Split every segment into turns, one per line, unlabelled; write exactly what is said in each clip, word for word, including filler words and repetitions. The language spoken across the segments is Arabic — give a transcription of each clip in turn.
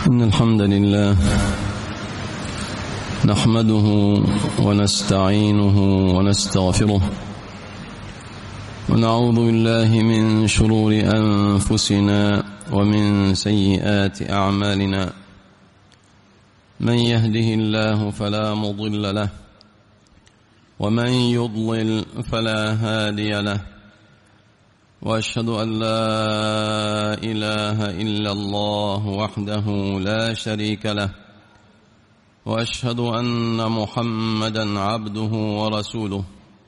إن الحمد لله نحمده ونستعينه ونستغفره ونعوذ بالله من شرور أنفسنا ومن سيئات أعمالنا. من يهده الله فلا مضل له ومن يضلل فلا هادي له، وأشهد أن لا إله إلا الله وحده لا شريك له، وأشهد أن محمدا عبده ورسوله.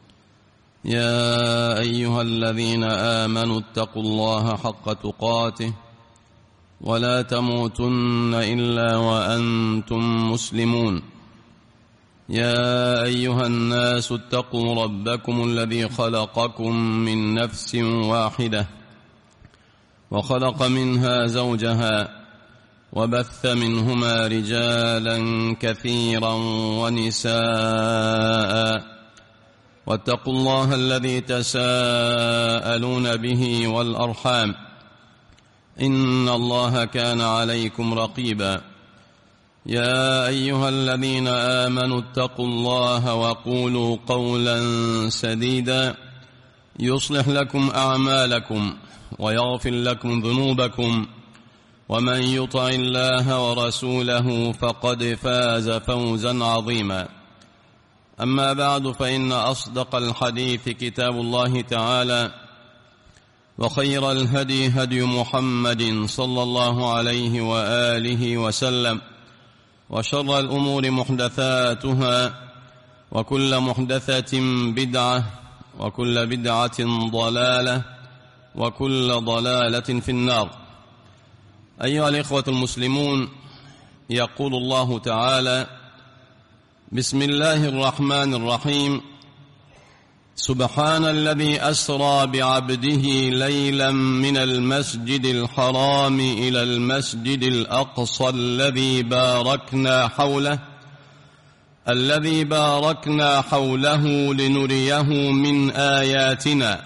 يا أيها الذين آمنوا اتقوا الله حق تقاته ولا تموتن إلا وأنتم مسلمون. يا أيها الناس اتقوا ربكم الذي خلقكم من نفس واحدة وخلق منها زوجها وبث منهما رجالا كثيرا ونساء، واتقوا الله الذي تساءلون به والأرحام إن الله كان عليكم رقيبا. يا أيها الذين آمنوا اتقوا الله وقولوا قولا سديدا يصلح لكم أعمالكم ويغفر لكم ذنوبكم، ومن يطع الله ورسوله فقد فاز فوزا عظيما. أما بعد، فإن أصدق الحديث كتاب الله تعالى، وخير الهدي هدي محمد صلى الله عليه وآله وسلم، وشر الأمور محدثاتها، وكل محدثة بدعة، وكل بدعة ضلالة، وكل ضلالة في النار. أيها الإخوة المسلمون، يقول الله تعالى: بسم الله الرحمن الرحيم. سبحان الذي أسرى بعبده ليلا من المسجد الحرام إلى المسجد الأقصى الذي باركنا حوله الذي باركنا حوله لنريه من آياتنا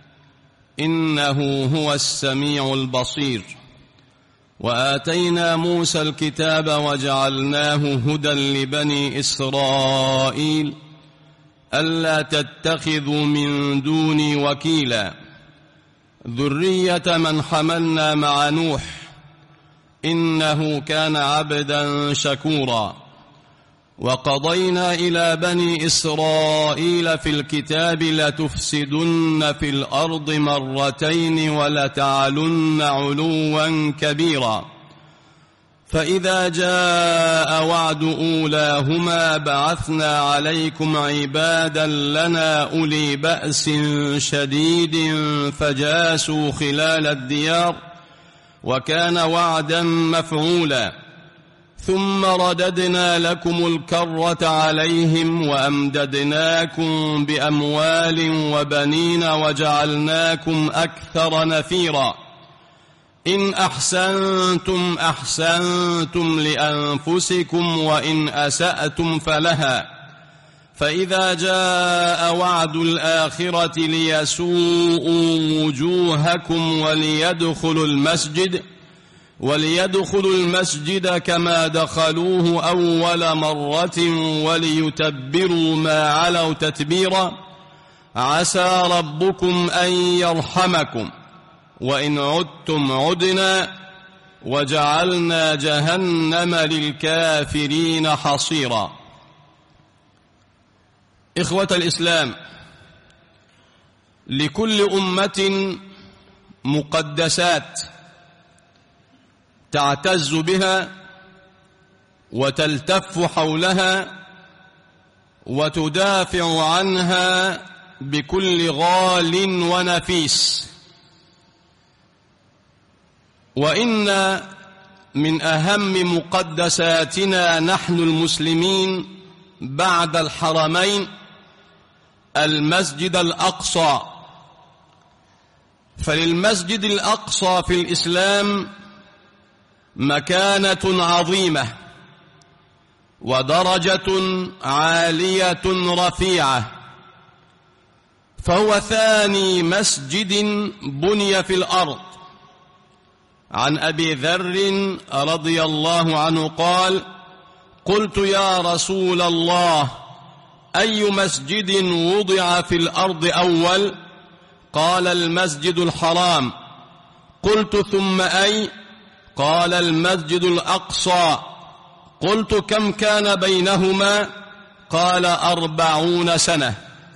إنه هو السميع البصير. وآتينا موسى الكتاب وجعلناه هدى لبني إسرائيل ألا تتخذوا من دوني وكيلا ذرية من حملنا مع نوح إنه كان عبدا شكورا. وقضينا إلى بني إسرائيل في الكتاب لتفسدن في الأرض مرتين ولتعلن علوا كبيرا. فإذا جاء وعد أولاهما بعثنا عليكم عبادا لنا أولي بأس شديد فجاسوا خلال الديار وكان وعدا مفعولا. ثم رددنا لكم الكرة عليهم وأمددناكم بأموال وبنين وجعلناكم أكثر نفيرا. إن أحسنتم أحسنتم لأنفسكم وإن أسأتم فلها. فإذا جاء وعد الآخرة ليسوءوا وجوهكم وليدخلوا المسجد وليدخلوا المسجد كما دخلوه أول مرة وليتبروا ما علوا تتبيرا. عسى ربكم أن يرحمكم وإن عدتم عدنا وجعلنا جهنم للكافرين حصيرا. إخوة الإسلام، لكل أمة مقدسات تعتز بها وتلتف حولها وتدافع عنها بكل غال ونفيس. وإن من أهم مقدساتنا نحن المسلمين بعد الحرمين المسجد الأقصى. فللمسجد الأقصى في الإسلام مكانة عظيمة ودرجة عالية رفيعة، فهو ثاني مسجد بني في الأرض عن أبي ذر رضي الله عنه قال: قلت يا رسول الله أي مسجد وضع في الأرض أول؟ قال: المسجد الحرام. قلت: ثم أي؟ قال: المسجد الأقصى. قلت: كم كان بينهما؟ قال: أربعون سنة.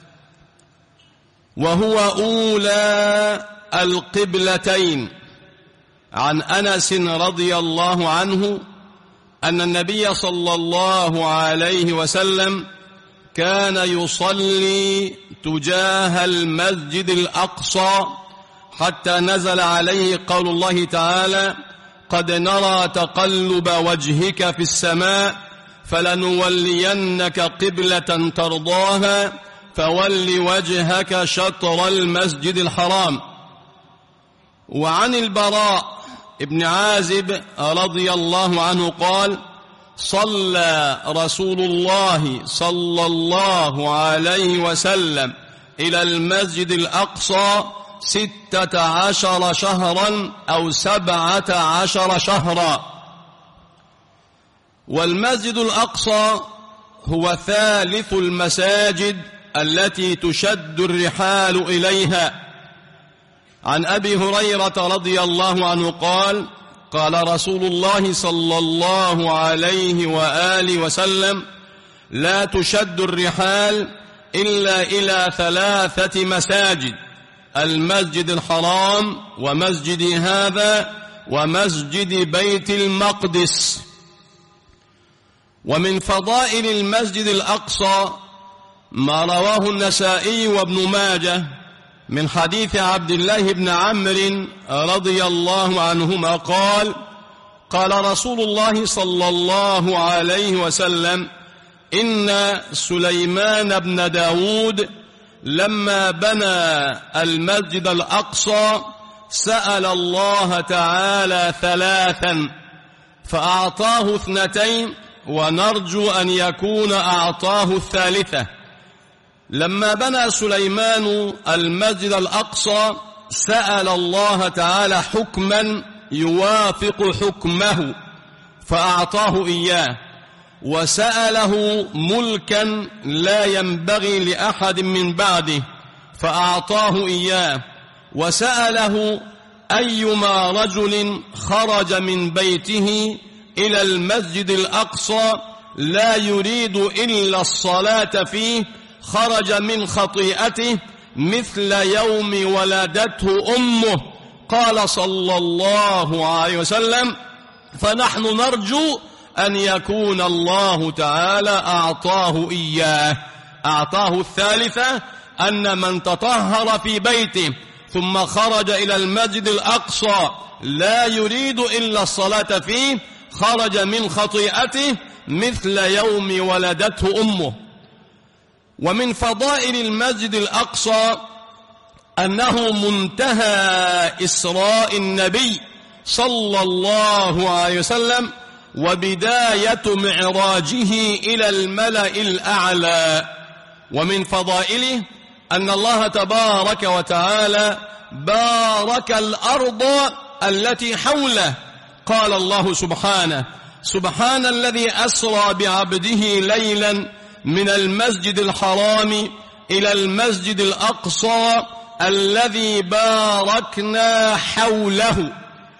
وهو أولى القبلتين. عن أنس رضي الله عنه أن النبي صلى الله عليه وسلم كان يصلي تجاه المسجد الأقصى حتى نزل عليه قول الله تعالى: قد نرى تقلب وجهك في السماء فلنولينك قبلة ترضاها فول وجهك شطر المسجد الحرام. وعن البراء ابن عازب رضي الله عنه قال: صلى رسول الله صلى الله عليه وسلم إلى المسجد الأقصى ستة عشر شهرا أو سبعة عشر شهرا. والمسجد الأقصى هو ثالث المساجد التي تشد الرحال إليها. عن أبي هريرة رضي الله عنه قال: قال رسول الله صلى الله عليه وآله وسلم: لا تشد الرحال إلا إلى ثلاثة مساجد: المسجد الحرام ومسجد هذا ومسجد بيت المقدس. ومن فضائل المسجد الأقصى ما رواه النسائي وابن ماجه من حديث عبد الله بن عمرو رضي الله عنهما قال: قال رسول الله صلى الله عليه وسلم: إن سليمان بن داود لما بنى المسجد الأقصى سأل الله تعالى ثلاثا فأعطاه اثنتين ونرجو أن يكون أعطاه الثالثة. لما بنى سليمان المسجد الأقصى سأل الله تعالى حكما يوافق حكمه فأعطاه إياه، وسأله ملكا لا ينبغي لأحد من بعده فأعطاه إياه، وسأله أيما رجل خرج من بيته إلى المسجد الأقصى لا يريد إلا الصلاة فيه خرج من خطيئته مثل يوم ولدته أمه. قال صلى الله عليه وسلم: فنحن نرجو أن يكون الله تعالى أعطاه إياه. أعطاه الثالثة أن من تطهر في بيته ثم خرج إلى المسجد الأقصى لا يريد إلا الصلاة فيه خرج من خطيئته مثل يوم ولدته أمه. ومن فضائل المسجد الأقصى أنه منتهى إسراء النبي صلى الله عليه وسلم وبداية معراجه إلى الملأ الأعلى. ومن فضائله أن الله تبارك وتعالى بارك الأرض التي حوله. قال الله سبحانه: سبحان الذي أسرى بعبده ليلا من المسجد الحرام إلى المسجد الأقصى الذي باركنا حوله.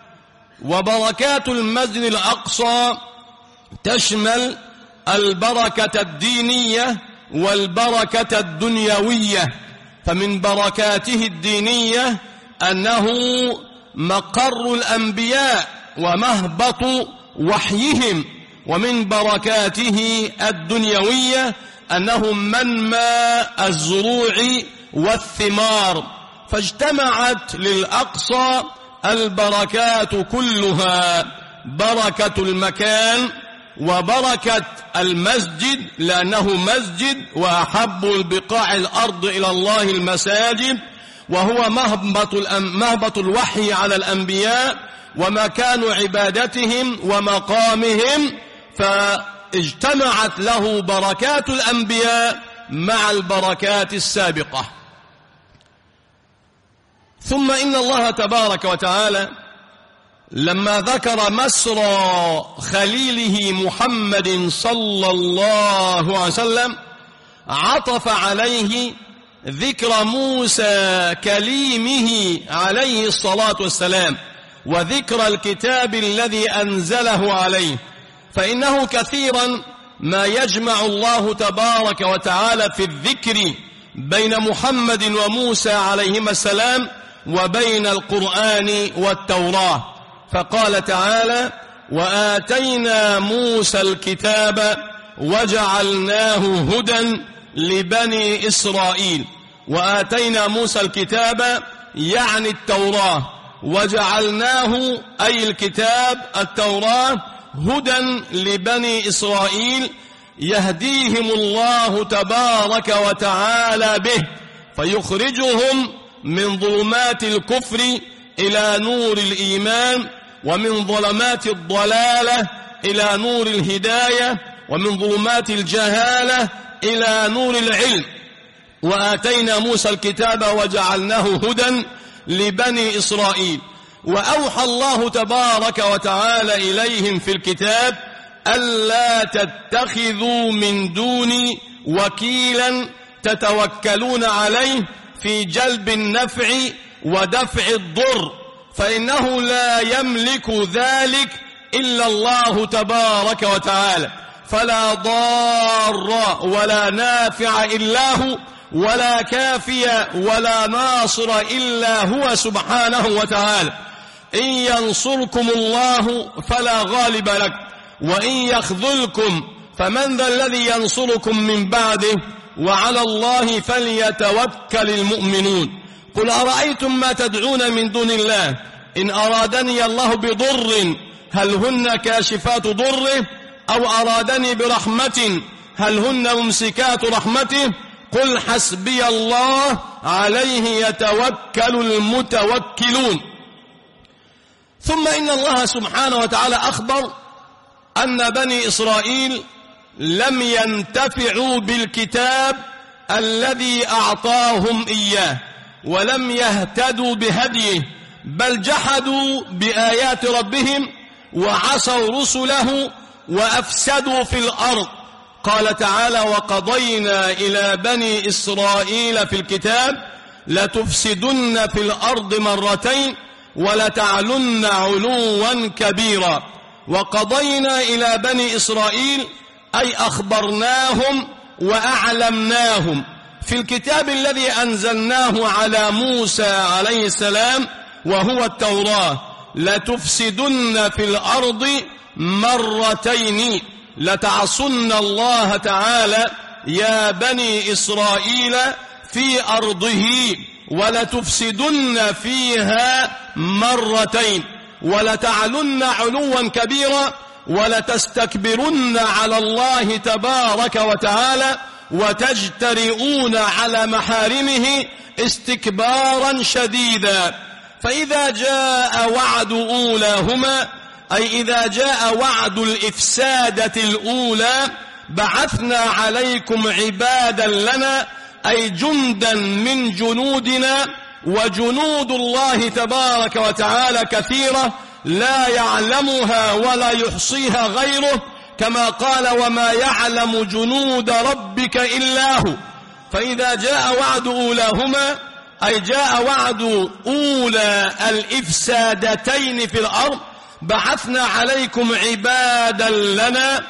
وبركات المسجد الأقصى تشمل البركة الدينية والبركة الدنيوية. فمن بركاته الدينية أنه مقر الأنبياء ومهبط وحيهم، ومن بركاته الدنيوية أنه منمى الزروع والثمار، فاجتمعت للأقصى البركات كلها: بركة المكان وبركة المسجد لأنه مسجد وأحب البقاع الأرض إلى الله المساجد، وهو مهبط, مهبط الوحي على الأنبياء ومكان عبادتهم ومقامهم، فاجتمعت له بركات الأنبياء مع البركات السابقة. ثم إن الله تبارك وتعالى لما ذكر مسرى خليله محمد صلى الله عليه وسلم عطف عليه ذكر موسى كليمه عليه الصلاة والسلام وذكر الكتاب الذي أنزله عليه، فإنه كثيرا ما يجمع الله تبارك وتعالى في الذكر بين محمد وموسى عليهما السلام وبين القرآن والتوراة، فقال تعالى: وآتينا موسى الكتاب وجعلناه هدى لبني إسرائيل. وآتينا موسى الكتاب يعني التوراة، وجعلناه أي الكتاب التوراة هدى لبني إسرائيل يهديهم الله تبارك وتعالى به فيخرجهم من ظلمات الكفر إلى نور الإيمان، ومن ظلمات الضلالة إلى نور الهداية، ومن ظلمات الجهالة إلى نور العلم. وآتينا موسى الكتاب وجعلناه هدى لبني إسرائيل. وأوحى الله تبارك وتعالى إليهم في الكتاب ألا تتخذوا من دوني وكيلا تتوكلون عليه في جلب النفع ودفع الضر، فإنه لا يملك ذلك إلا الله تبارك وتعالى، فلا ضار ولا نافع إلا هو، ولا كافي ولا ناصر إلا هو سبحانه وتعالى. إن ينصركم الله فلا غالب لك، وإن يخذلكم فمن ذا الذي ينصركم من بعده، وعلى الله فليتوكل المؤمنون. قل أرأيتم ما تدعون من دون الله إن أرادني الله بضر هل هن كاشفات ضره، أو أرادني برحمة هل هن ممسكات رحمته، قل حسبي الله عليه يتوكل المتوكلون. ثم إن الله سبحانه وتعالى أخبر أن بني إسرائيل لم ينتفعوا بالكتاب الذي أعطاهم إياه، ولم يهتدوا بهديه، بل جحدوا بآيات ربهم وعصوا رسله وأفسدوا في الأرض. قال تعالى: وقضينا إلى بني إسرائيل في الكتاب لتفسدن في الأرض مرتين ولتعلن علوا كبيرا. وقضينا إلى بني إسرائيل أي أخبرناهم وأعلمناهم في الكتاب الذي أنزلناه على موسى عليه السلام وهو التوراة لتفسدن في الأرض مرتين، لتعصن الله تعالى يا بني إسرائيل في أرضه، ولتفسدن فيها مرتين، ولتعلن علوا كبيرا، ولتستكبرن على الله تبارك وتعالى، وتجترئون على محارمه استكبارا شديدا. فإذا جاء وعد أولاهما أي إذا جاء وعد الإفسادة الأولى بعثنا عليكم عبادا لنا أي جندا من جنودنا، وجنود الله تبارك وتعالى كثيرة لا يعلمها ولا يحصيها غيره، كما قال: وما يعلم جنود ربك إلا هو. فإذا جاء وعد أولاهما أي جاء وعد أولى الإفسادتين في الأرض بعثنا عليكم عبادا لنا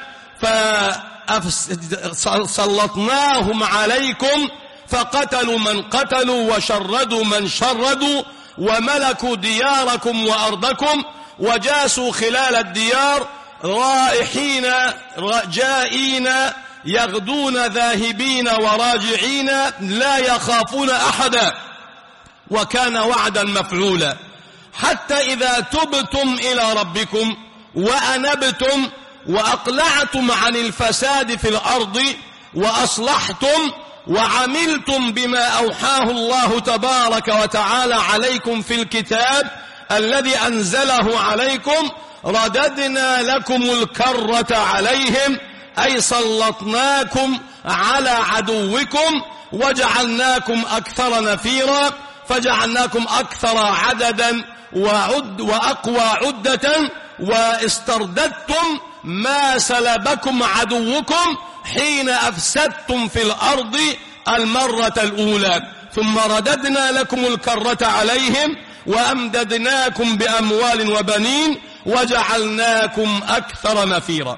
فسلطناهم عليكم فقتلوا من قتلوا وشردوا من شردوا وملكوا دياركم وأرضكم وجاسوا خلال الديار رائحين جائين يغدون ذاهبين وراجعين لا يخافون أحدا، وكان وعدا مفعولا. حتى إذا تبتم إلى ربكم وأنبتم وأقلعتم عن الفساد في الأرض وأصلحتم وعملتم بما أوحاه الله تبارك وتعالى عليكم في الكتاب الذي أنزله عليكم، رددنا لكم الكرة عليهم أي سلطناكم على عدوكم وجعلناكم أكثر نفيرا، فجعلناكم أكثر عددا وعد وأقوى عدة، واسترددتم ما سلبكم عدوكم حين أفسدتم في الأرض المرة الأولى، ثم رددنا لكم الكرة عليهم وأمددناكم بأموال وبنين وجعلناكم أكثر نفيرا.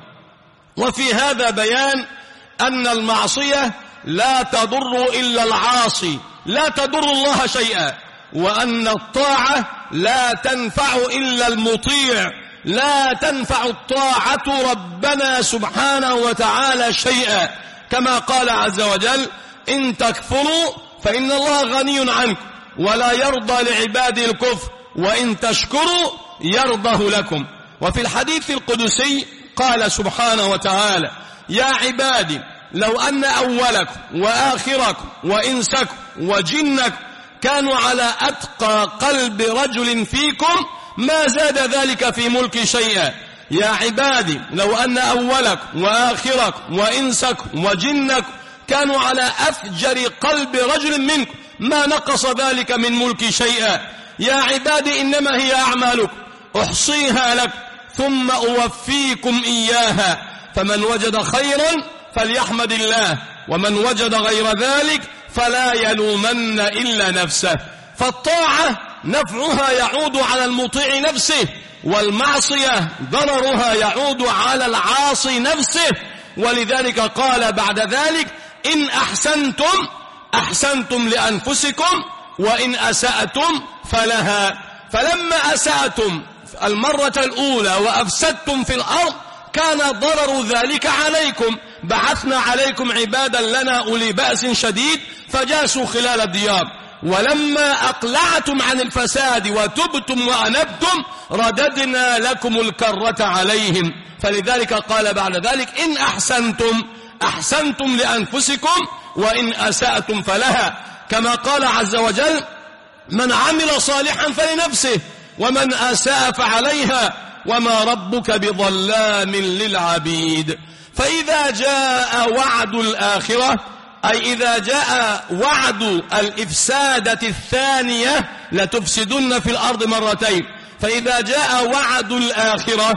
وفي هذا بيان أن المعصية لا تضر إلا العاصي، لا تضر الله شيئا، وأن الطاعة لا تنفع إلا المطيع، لا تنفع الطاعة ربنا سبحانه وتعالى شيئا، كما قال عز وجل: إن تكفروا فإن الله غني عنكم ولا يرضى لعباده الكفر وإن تشكروا يرضه لكم. وفي الحديث القدسي قال سبحانه وتعالى: يا عبادي لو أن أولكم وآخركم وإنسكم وجنكم كانوا على أتقى قلب رجل فيكم ما زاد ذلك في ملكي شيئا. يا عبادي لو أن أولكم وآخركم وإنسكم وجنكم كانوا على أفجر قلب رجل منكم ما نقص ذلك من ملكي شيئا. يا عبادي إنما هي أعمالكم أحصيها لك ثم أوفيكم إياها، فمن وجد خيرا فليحمد الله ومن وجد غير ذلك فلا يلومن إلا نفسه. فالطاعة نفعها يعود على المطيع نفسه، والمعصية ضررها يعود على العاصي نفسه. ولذلك قال بعد ذلك: إن أحسنتم أحسنتم لأنفسكم وإن أسأتم فلها. فلما أسأتم المرة الأولى وأفسدتم في الأرض كان ضرر ذلك عليكم، بعثنا عليكم عبادا لنا أولي بأس شديد فجاسوا خلال الديار. ولما أقلعتم عن الفساد وتبتم وأنبتم رددنا لكم الكرة عليهم. فلذلك قال بعد ذلك: إن أحسنتم أحسنتم لأنفسكم وإن أسأتم فلها، كما قال عز وجل: من عمل صالحا فلنفسه ومن أساء فعليها وما ربك بظلام للعبيد. فإذا جاء وعد الآخرة، أي إذا جاء وعد الإفسادة الثانية لتفسدن في الأرض مرتين، فإذا جاء وعد الآخرة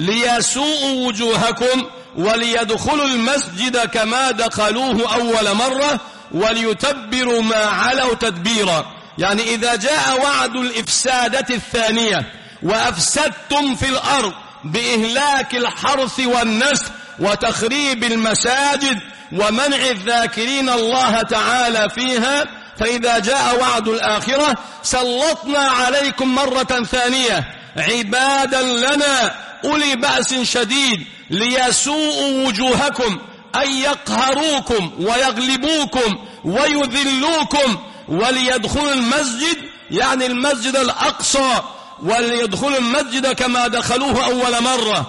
ليسوءوا وجوهكم وليدخلوا المسجد كما دخلوه أول مرة وليتبروا ما علوا تدبيرا، يعني إذا جاء وعد الإفسادة الثانية وأفسدتم في الأرض بإهلاك الحرث والنسل وتخريب المساجد ومنع الذاكرين الله تعالى فيها، فإذا جاء وعد الآخرة سلطنا عليكم مرة ثانية عبادا لنا أولي بأس شديد ليسوءوا وجوهكم، أي يقهروكم ويغلبوكم ويذلوكم، وليدخلوا المسجد يعني المسجد الأقصى، وليدخلوا المسجد كما دخلوه أول مرة،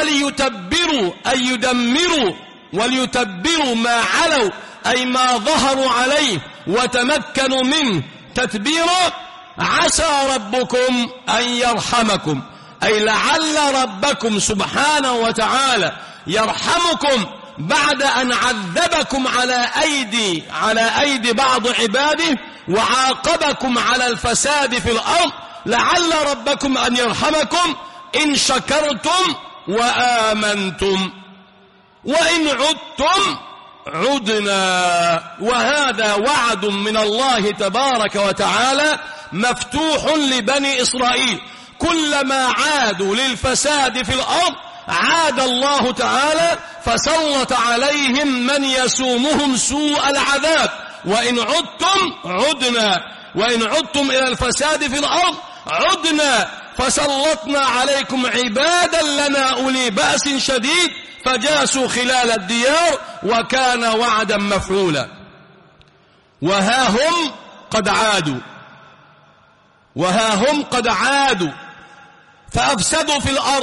وليتبروا أي يدمروا، وليتبروا ما علوا أي ما ظهروا عليه وتمكنوا منه تتبيرا. عسى ربكم أن يرحمكم، أي لعل ربكم سبحانه وتعالى يرحمكم بعد أن عذبكم على أيدي على أيدي بعض عباده وعاقبكم على الفساد في الأرض، لعل ربكم أن يرحمكم إن شكرتم وآمنتم وإن عدتم عدنا. وهذا وعد من الله تبارك وتعالى مفتوح لبني إسرائيل، كلما عادوا للفساد في الأرض عاد الله تعالى فسلط عليهم من يسومهم سوء العذاب. وإن عدتم عدنا، وإن عدتم إلى الفساد في الأرض عدنا فسلطنا عليكم عبادا لنا أولي بأس شديد فجاسوا خلال الديار وكان وعدا مفعولا. وها هم قد عادوا وها هم قد عادوا فأفسدوا في الأرض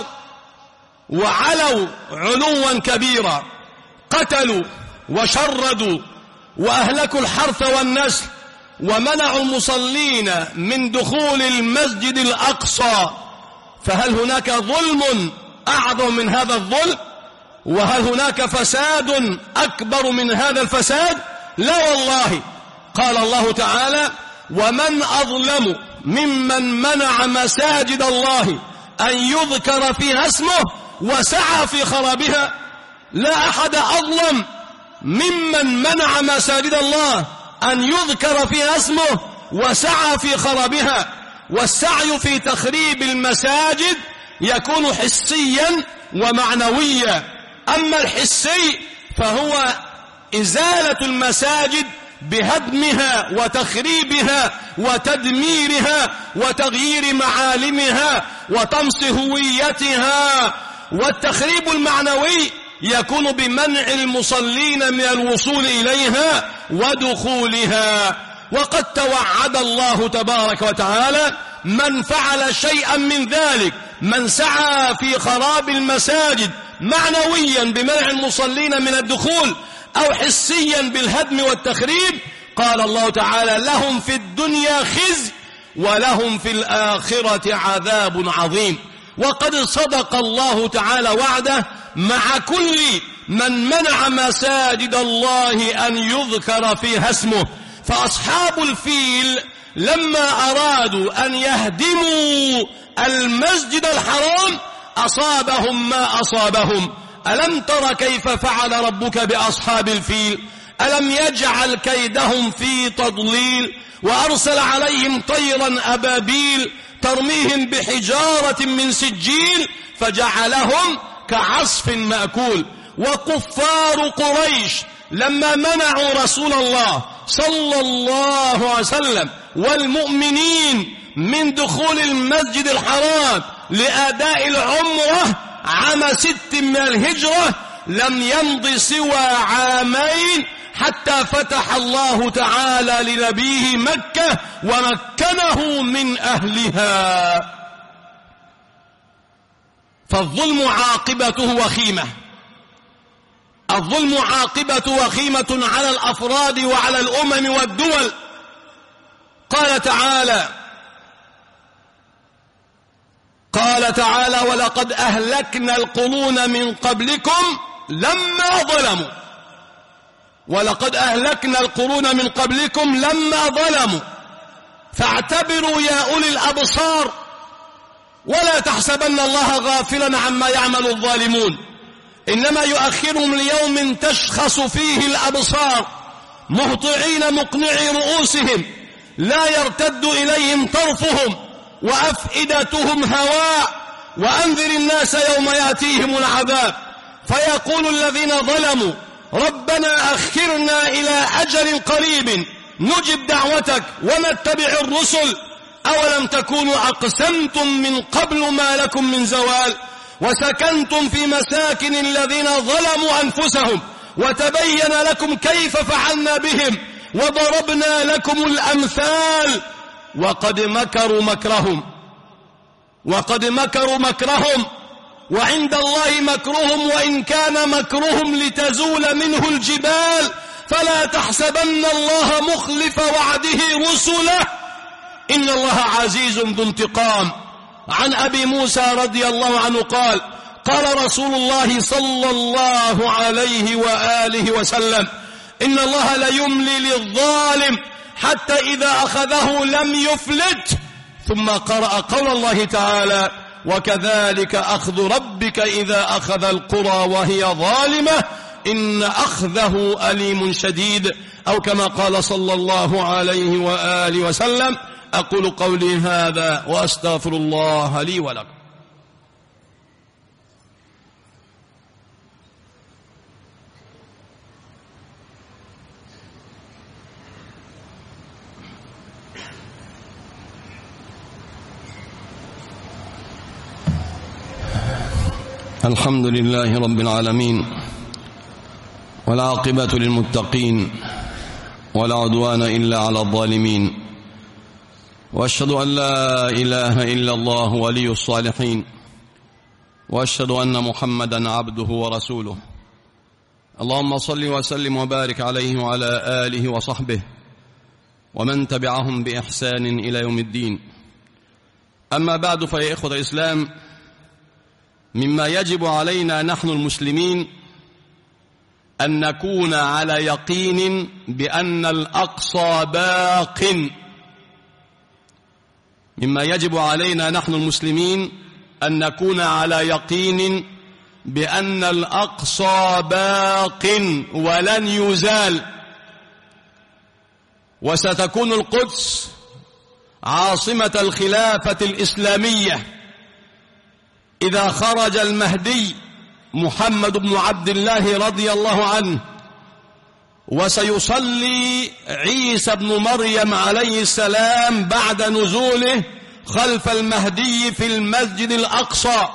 وعلوا علوا كبيرا، قتلوا وشردوا وأهلكوا الحرث والنسل ومنعوا المصلين من دخول المسجد الأقصى. فهل هناك ظلم أعظم من هذا الظلم؟ وهل هناك فساد أكبر من هذا الفساد؟ لا والله. قال الله تعالى: ومن أظلم ممن منع مساجد الله أن يذكر فيها اسمه وسعى في خرابها. لا أحد أظلم ممن منع مساجد الله أن يذكر فيها اسمه وسعى في خرابها. والسعي في تخريب المساجد يكون حسيا ومعنويا. أما الحسي فهو إزالة المساجد بهدمها وتخريبها وتدميرها وتغيير معالمها وطمس هويتها. والتخريب المعنوي يكون بمنع المصلين من الوصول إليها ودخولها. وقد توعد الله تبارك وتعالى من فعل شيئا من ذلك، من سعى في خراب المساجد معنويا بمنع المصلين من الدخول أو حسيا بالهدم والتخريب، قال الله تعالى: لهم في الدنيا خزي ولهم في الآخرة عذاب عظيم. وقد صدق الله تعالى وعده مع كل من منع مساجد الله أن يذكر فيها اسمه. فأصحاب الفيل لما أرادوا أن يهدموا المسجد الحرام أصابهم ما أصابهم. ألم تر كيف فعل ربك بأصحاب الفيل؟ ألم يجعل كيدهم في تضليل وأرسل عليهم طيرا أبابيل ترميهم بحجارة من سجيل فجعلهم كعصف مأكول. وكفار قريش لما منعوا رسول الله صلى الله عليه وسلم والمؤمنين من دخول المسجد الحرام لأداء العمرة عام ست من الهجرة، لم يمض سوى عامين حتى فتح الله تعالى لنبيه مكة ومكنه من أهلها. فالظلم عاقبته وخيمة، الظلم عاقبة وخيمة على الأفراد وعلى الأمم والدول. قال تعالى قال تعالى ولقد أهلكنا القرون من قبلكم لما ظلموا ولقد أهلكنا القرون من قبلكم لما ظلموا فاعتبروا يا أولي الأبصار ولا تحسبن الله غافلا عما يعمل الظالمون إنما يؤخرهم ليوم تشخص فيه الأبصار مهطعين مقنعي رؤوسهم لا يرتد إليهم طرفهم وأفئدتهم هواء وأنذر الناس يوم يأتيهم العذاب فيقول الذين ظلموا ربنا أخرنا إلى أجل قريب نجب دعوتك ونتبع الرسل أولم تكونوا أقسمتم من قبل ما لكم من زوال وسكنتم في مساكن الذين ظلموا أنفسهم وتبين لكم كيف فعلنا بهم وضربنا لكم الأمثال وقد مكروا مكرهم وقد مكروا مكرهم وعند الله مكرهم وإن كان مكرهم لتزول منه الجبال فلا تحسبن الله مخلف وعده رسله إن الله عزيز ذو انتقام. عن أبي موسى رضي الله عنه قال قال رسول الله صلى الله عليه وآله وسلم إن الله ليملي للظالم حتى إذا أخذه لم يفلت ثم قرأ قول الله تعالى وكذلك أخذ ربك إذا أخذ القرى وهي ظالمة إن أخذه أليم شديد أو كما قال صلى الله عليه وآله وسلم. أقول قولي هذا وأستغفر الله لي ولكم. الحمد لله رب العالمين والعاقبة للمتقين ولا عدوان إلا على الظالمين وأشهد أن لا إله إلا الله ولي الصالحين وأشهد أن محمدا عبده ورسوله اللهم صل وسلم وبارك عليه وعلى آله وصحبه ومن تبعهم بإحسان إلى يوم الدين. أما بعد فيا إخوة الإسلام مما يجب علينا نحن المسلمين أن نكون على يقين بأن الأقصى باق مما يجب علينا نحن المسلمين أن نكون على يقين بأن الأقصى باق ولن يزال، وستكون القدس عاصمة الخلافة الإسلامية إذا خرج المهدي محمد بن عبد الله رضي الله عنه، وسيصلي عيسى بن مريم عليه السلام بعد نزوله خلف المهدي في المسجد الأقصى.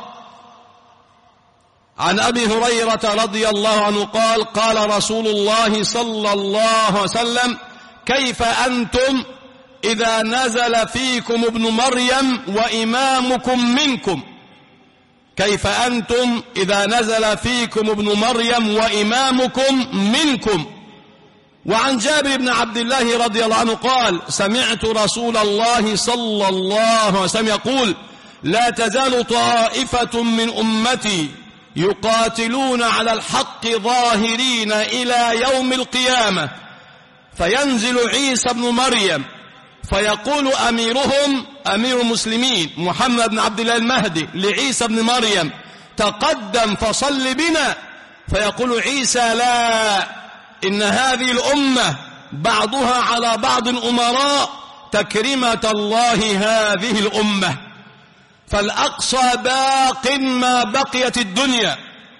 عن أبي هريرة رضي الله عنه قال: قال رسول الله صلى الله عليه وسلم: كيف أنتم إذا نزل فيكم ابن مريم وإمامكم منكم؟ كيف أنتم إذا نزل فيكم ابن مريم وإمامكم منكم؟ وعن جابر بن عبد الله رضي الله عنه قال: سمعت رسول الله صلى الله عليه وسلم يقول: لا تزال طائفة من أمتي يقاتلون على الحق ظاهرين إلى يوم القيامة، فينزل عيسى بن مريم فيقول أميرهم أمير المسلمين محمد بن عبد الله المهدي لعيسى بن مريم: تقدم فصل بنا. فيقول عيسى: لا، إن هذه الأمة بعضها على بعض أمراء، تكرمة الله هذه الأمة. فالأقصى باق ما بقيت الدنيا،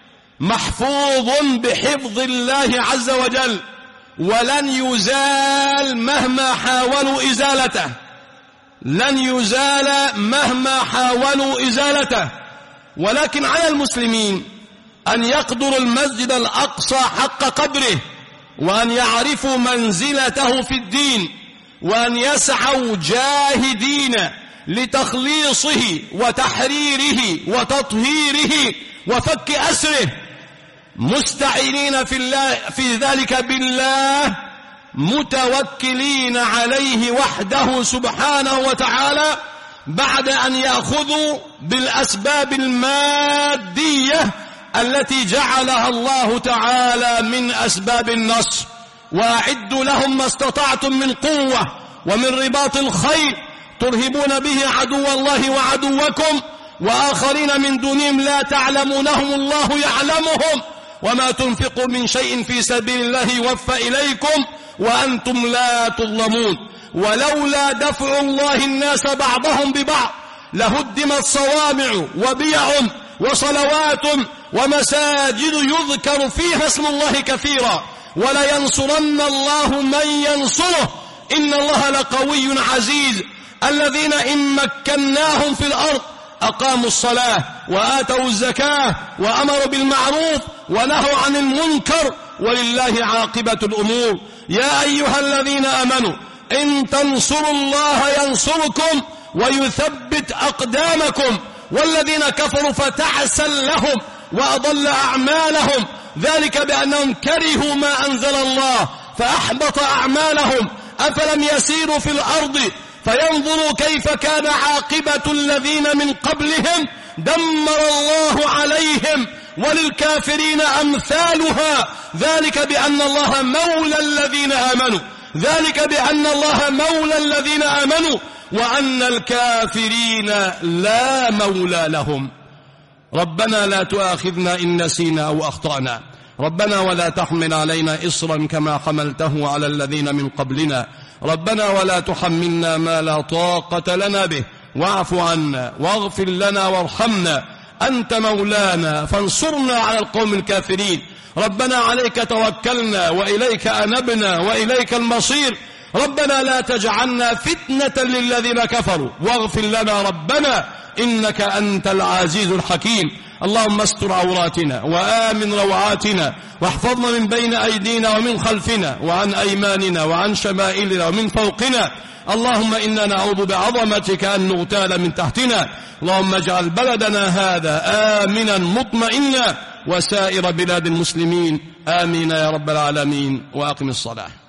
محفوظ بحفظ الله عز وجل، ولن يزال مهما حاولوا إزالته، لن يزال مهما حاولوا إزالته. ولكن على المسلمين أن يقدروا المسجد الأقصى حق قدره، وأن يعرفوا منزلته في الدين، وأن يسعوا جاهدين لتخليصه وتحريره وتطهيره وفك أسره، مستعينين في, الله في ذلك بالله، متوكلين عليه وحده سبحانه وتعالى، بعد أن يأخذوا بالأسباب المادية التي جعلها الله تعالى من أسباب النصر. وأعدوا لهم ما استطعتم من قوة ومن رباط الخيل ترهبون به عدو الله وعدوكم وآخرين من دونهم لا تعلمونهم الله يعلمهم، وما تنفقوا من شيء في سبيل الله يوفى إليكم وأنتم لا تظلمون. ولولا دفع الله الناس بعضهم ببعض لهدمت صوامع وبيع وصلوات ومساجد يذكر فيها اسم الله كثيرا، ولينصرن الله من ينصره، إن الله لقوي عزيز. الذين إن مكناهم في الأرض أقاموا الصلاة وآتوا الزكاة وأمروا بالمعروف ونهوا عن المنكر، ولله عاقبة الأمور. يا أيها الذين آمنوا إن تنصروا الله ينصركم ويثبت أقدامكم، والذين كفروا فتعسا لهم وأضل أعمالهم، ذلك بأنهم كرهوا ما أنزل الله فأحبط أعمالهم. أفلم يسيروا في الأرض فينظروا كيف كان عاقبة الذين من قبلهم، دمر الله عليهم وللكافرين أمثالها، ذلك بأن الله مولى الذين آمنوا ذلك بأن الله مولى الذين آمنوا وأن الكافرين لا مولى لهم. ربنا لا تؤاخذنا إن نسينا أو أخطأنا، ربنا ولا تحمل علينا إصرا كما حملته على الذين من قبلنا، ربنا ولا تحملنا ما لا طاقة لنا به، واعف عنا واغفر لنا وارحمنا، أنت مولانا فانصرنا على القوم الكافرين. ربنا عليك توكلنا وإليك أنبنا وإليك المصير، ربنا لا تجعلنا فتنة للذين كفروا، واغفر لنا ربنا إنك أنت العزيز الحكيم. اللهم استر عوراتنا وآمن روعاتنا، واحفظنا من بين أيدينا ومن خلفنا وعن أيماننا وعن شمائلنا ومن فوقنا. اللهم إنا نعوذ بعظمتك أن نغتال من تحتنا. اللهم اجعل بلدنا هذا آمنا مطمئنا وسائر بلاد المسلمين، آمين يا رب العالمين. وأقم الصلاة.